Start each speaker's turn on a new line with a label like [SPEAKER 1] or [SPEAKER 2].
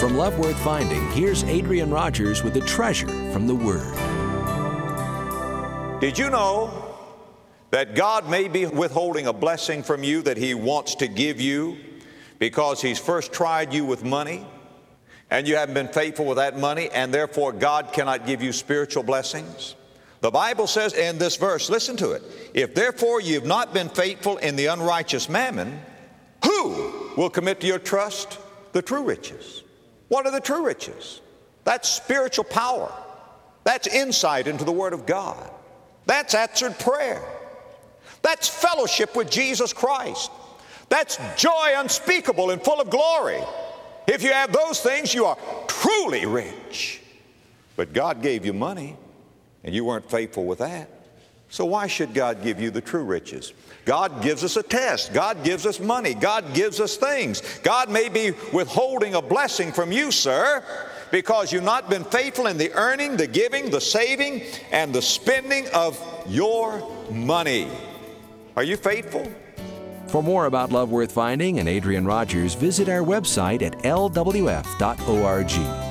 [SPEAKER 1] From Love Worth Finding, here's Adrian Rogers with a treasure from the Word.
[SPEAKER 2] Did you know that God may be withholding a blessing from you that He wants to give you because He's first tried you with money and you haven't been faithful with that money, and therefore God cannot give you spiritual blessings? The Bible says in this verse, listen to it, if therefore you've not been faithful in the unrighteous mammon, who will commit to your trust the true riches? What are the true riches? That's spiritual power. That's insight into the Word of God. That's answered prayer. That's fellowship with Jesus Christ. That's joy unspeakable and full of glory. If you have those things, you are truly rich. But God gave you money, and you weren't faithful with that. So why should God give you the true riches? God gives us a test. God gives us money. God gives us things. God may be withholding a blessing from you, sir, because you've not been faithful in the earning, the giving, the saving, and the spending of your money. Are you faithful?
[SPEAKER 1] For more about Love Worth Finding and Adrian Rogers, visit our website at lwf.org.